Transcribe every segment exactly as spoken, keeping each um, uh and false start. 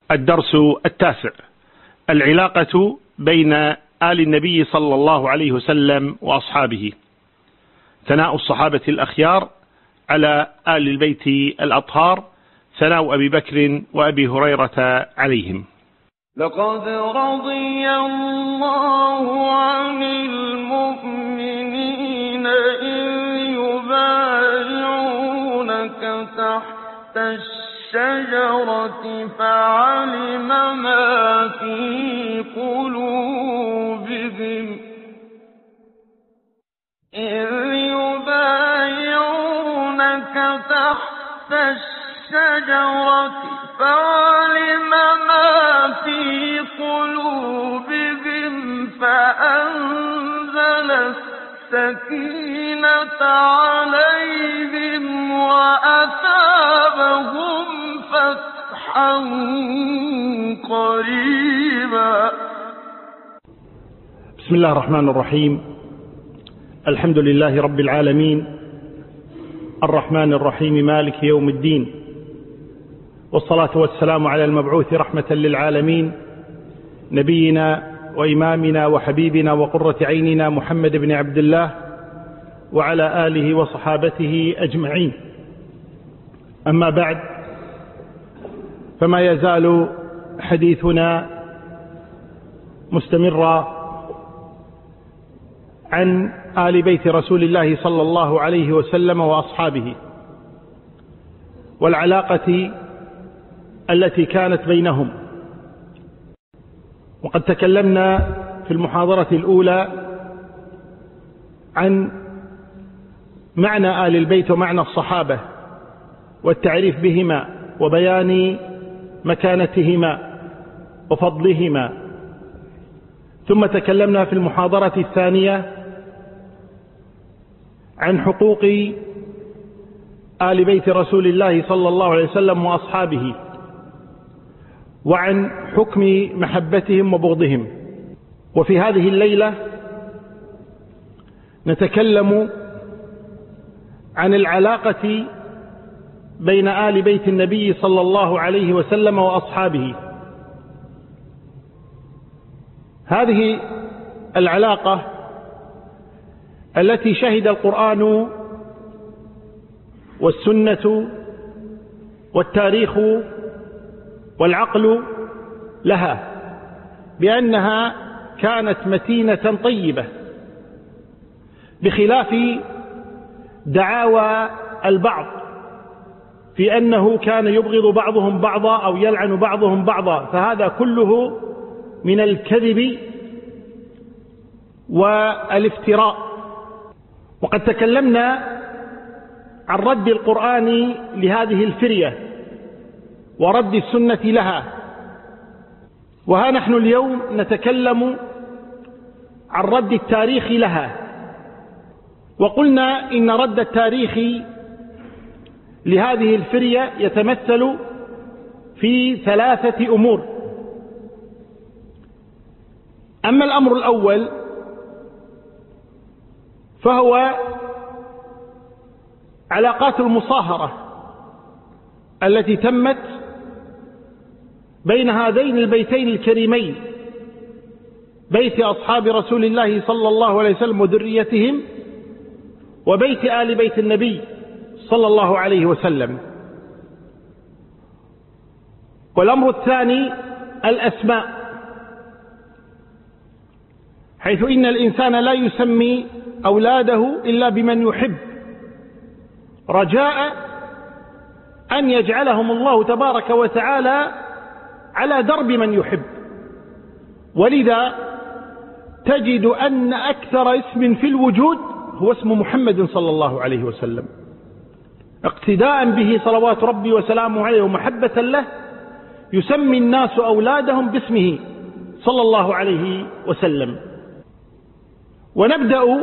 الدرس التاسع: العلاقة بين آل النبي صلى الله عليه وسلم وأصحابه. ثناء الصحابة الأخيار على آل البيت الأطهار، ثناء أبي بكر وأبي هريرة عليهم. لقد رضي الله عن المؤمنين إذ يبايعونك تحت الشجرة فعلم ما في قلوبهم إذ يبايعونك تحت الشجرة فعلم ما في قلوبهم فأنزل السكينة عليهم وأثابهم فتحا قريبا. بسم الله الرحمن الرحيم. الحمد لله رب العالمين، الرحمن الرحيم، مالك يوم الدين، والصلاة والسلام على المبعوث رحمة للعالمين، نبينا وإمامنا وحبيبنا وقرة عيننا محمد بن عبد الله وعلى آله وصحابته أجمعين. أما بعد، فما يزال حديثنا مستمرا عن آل بيت رسول الله صلى الله عليه وسلم وأصحابه، والعلاقة التي كانت بينهم. وقد تكلمنا في المحاضرة الأولى عن معنى آل البيت ومعنى الصحابة والتعريف بهما وبيان مكانتهما وفضلهما. ثم تكلمنا في المحاضرة الثانية عن حقوق آل بيت رسول الله صلى الله عليه وسلم وأصحابه، وعن حكم محبتهم وبغضهم. وفي هذه الليلة نتكلم عن العلاقة بين آل بيت النبي صلى الله عليه وسلم وأصحابه. هذه العلاقة التي شهد القرآن والسنة والتاريخ والعقل لها بأنها كانت متينة طيبة، بخلاف دعاوى البعض في أنه كان يبغض بعضهم بعضا أو يلعن بعضهم بعضا، فهذا كله من الكذب والافتراء. وقد تكلمنا عن رد القرآن لهذه الفرية ورد السنة لها، وها نحن اليوم نتكلم عن رد التاريخ لها. وقلنا إن رد التاريخ لهذه الفرية يتمثل في ثلاثة أمور. أما الأمر الأول فهو علاقات المصاهرة التي تمت بين هذين البيتين الكريمين، بيت أصحاب رسول الله صلى الله عليه وسلم وذريتهم، وبيت آل بيت النبي صلى الله عليه وسلم. والأمر الثاني الأسماء، حيث إن الإنسان لا يسمي أولاده إلا بمن يحب، رجاء أن يجعلهم الله تبارك وتعالى على درب من يحب. ولذا تجد أن أكثر اسم في الوجود هو اسم محمد صلى الله عليه وسلم، اقتداء به صلوات ربي وسلامه عليه ومحبة له، يسمي الناس أولادهم باسمه صلى الله عليه وسلم. ونبدأ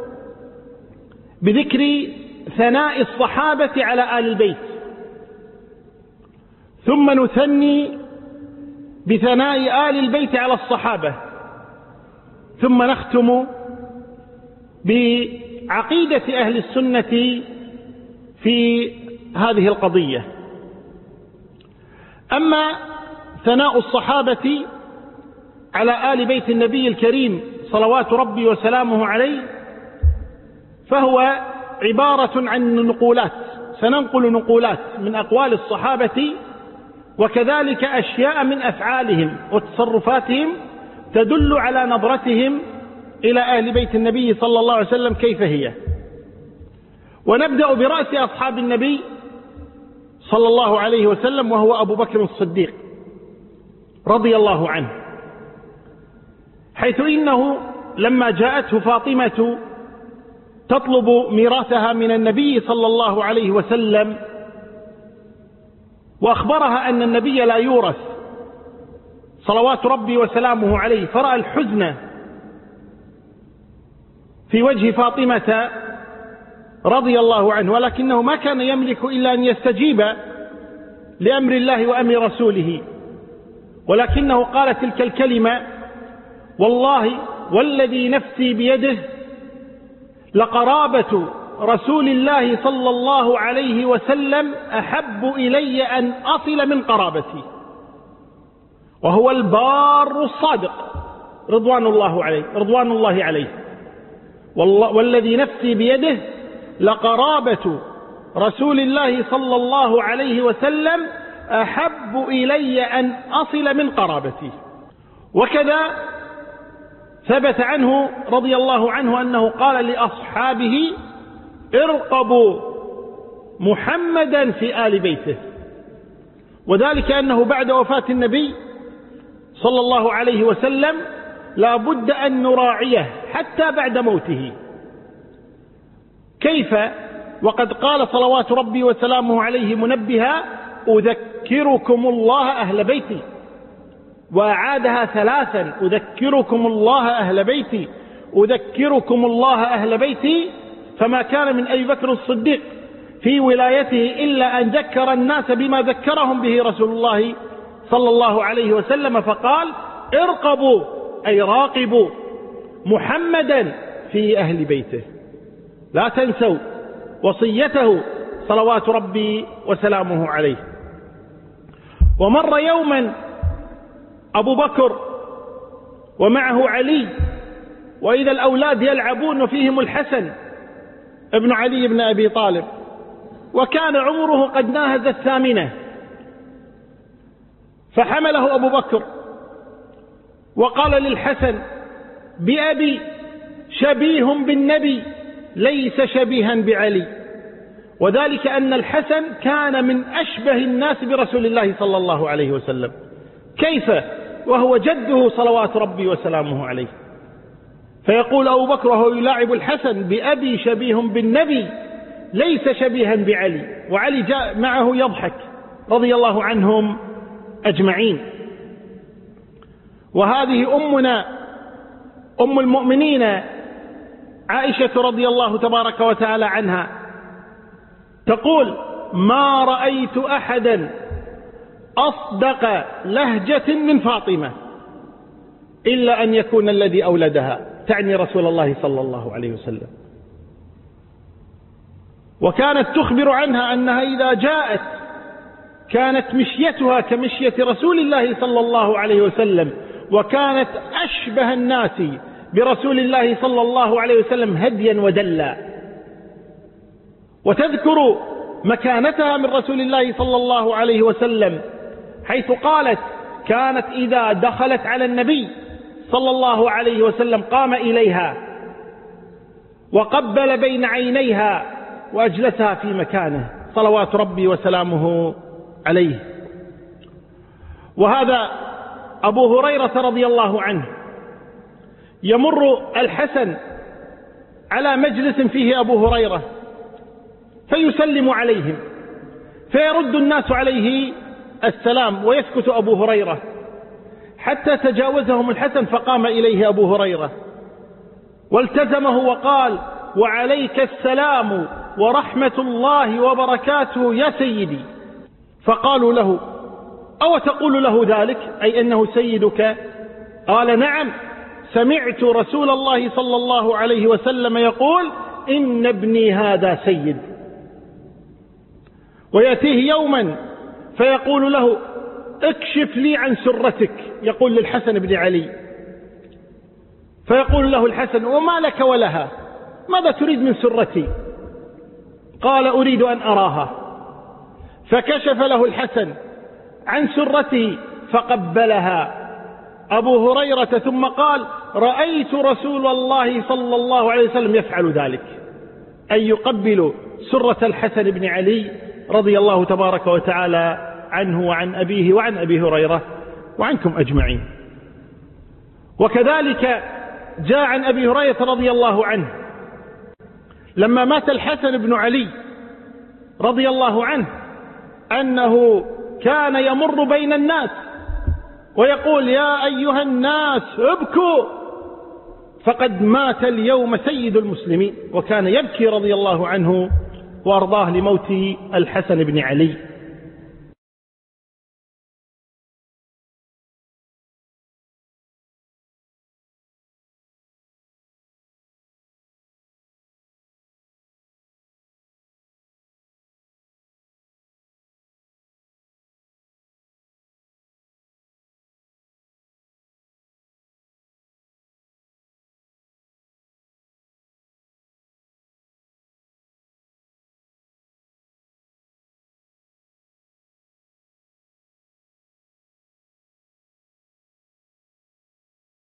بذكر ثناء الصحابة على آل البيت، ثم نثني بثناء آل البيت على الصحابة، ثم نختم بعقيدة أهل السنة في هذه القضية. أما ثناء الصحابة على آل بيت النبي الكريم صلوات ربي وسلامه عليه فهو عبارة عن نقولات، سننقل نقولات من أقوال الصحابة وكذلك أشياء من أفعالهم وتصرفاتهم تدل على نظرتهم إلى أهل بيت النبي صلى الله عليه وسلم كيف هي. ونبدأ برأس أصحاب النبي صلى الله عليه وسلم وهو أبو بكر الصديق رضي الله عنه، حيث إنه لما جاءته فاطمة تطلب ميراثها من النبي صلى الله عليه وسلم وأخبرها أن النبي لا يورث صلوات ربي وسلامه عليه، فرأى الحزن في وجه فاطمة رضي الله عنه، ولكنه ما كان يملك إلا أن يستجيب لأمر الله وأمر رسوله، ولكنه قال تلك الكلمة: والله والذي نفسي بيده لقرابة رسول الله صلى الله عليه وسلم أحب إلي أن أصل من قرابتي، وهو البار الصادق رضوان الله عليه رضوان الله عليه والذي نفسي بيده لقرابة رسول الله صلى الله عليه وسلم أحب إلي أن أصل من قرابتي. وكذا ثبت عنه رضي الله عنه أنه قال لأصحابه: ارقبوا محمدا في آل بيته، وذلك أنه بعد وفاة النبي صلى الله عليه وسلم لا بد أن نراعيه حتى بعد موته. كيف وقد قال صلوات ربي وسلامه عليه منبها: أذكركم الله أهل بيتي، وأعادها ثلاثا: أذكركم الله أهل بيتي أذكركم الله أهل بيتي. فما كان من أبي بكر الصديق في ولايته إلا أن ذكر الناس بما ذكرهم به رسول الله صلى الله عليه وسلم، فقال: ارقبوا أي راقبوا محمدا في أهل بيته، لا تنسوا وصيته صلوات ربي وسلامه عليه. ومر يوما أبو بكر ومعه علي، وإذا الأولاد يلعبون وفيهم الحسن ابن علي بن أبي طالب، وكان عمره قد ناهز الثامنة، فحمله أبو بكر وقال للحسن: بأبي شبيه بالنبي ليس شبيها بعلي، وذلك أن الحسن كان من أشبه الناس برسول الله صلى الله عليه وسلم، كيف وهو جده صلوات ربي وسلامه عليه. فيقول أبو بكر وهو يلاعب الحسن: بأبي شبيه بالنبي ليس شبيها بعلي، وعلي جاء معه يضحك رضي الله عنهم أجمعين. وهذه أمنا أم المؤمنين عائشة رضي الله تبارك وتعالى عنها تقول: ما رأيت أحدا أصدق لهجة من فاطمة إلا أن يكون الذي أولدها، تعني رسول الله صلى الله عليه وسلم. وكانت تخبر عنها أنها إذا جاءت كانت مشيتها كمشية رسول الله صلى الله عليه وسلم، وكانت أشبه الناس برسول الله صلى الله عليه وسلم هديا ودلا. وتذكر مكانتها من رسول الله صلى الله عليه وسلم، حيث قالت: كانت إذا دخلت على النبي صلى الله عليه وسلم قام إليها وقبل بين عينيها وأجلسها في مكانه صلوات ربي وسلامه عليه. وهذا أبو هريرة رضي الله عنه يمر الحسن على مجلس فيه أبو هريرة فيسلم عليهم، فيرد الناس عليه السلام ويسكت أبو هريرة، حتى تجاوزهم الحسن فقام إليه أبو هريرة والتزمه وقال: وعليك السلام ورحمة الله وبركاته يا سيدي. فقالوا له: أو تقول له ذلك أي أنه سيدك؟ قال: نعم، سمعت رسول الله صلى الله عليه وسلم يقول: إن ابني هذا سيد. ويأتيه يوما فيقول له: اكشف لي عن سرتك، يقول للحسن بن علي. فيقول له الحسن: وما لك ولها؟ ماذا تريد من سرتي؟ قال: أريد أن أراها. فكشف له الحسن عن سرته فقبلها أبو هريرة، ثم قال: رأيت رسول الله صلى الله عليه وسلم يفعل ذلك، أي يقبل سرة الحسن بن علي رضي الله تبارك وتعالى عنه وعن أبيه وعن أبي هريرة وعنكم أجمعين. وكذلك جاء عن أبي هريرة رضي الله عنه لما مات الحسن بن علي رضي الله عنه أنه كان يمر بين الناس ويقول: يا أيها الناس ابكوا فقد مات اليوم سيد المسلمين. وكان يبكي رضي الله عنه وأرضاه لموت الحسن بن علي.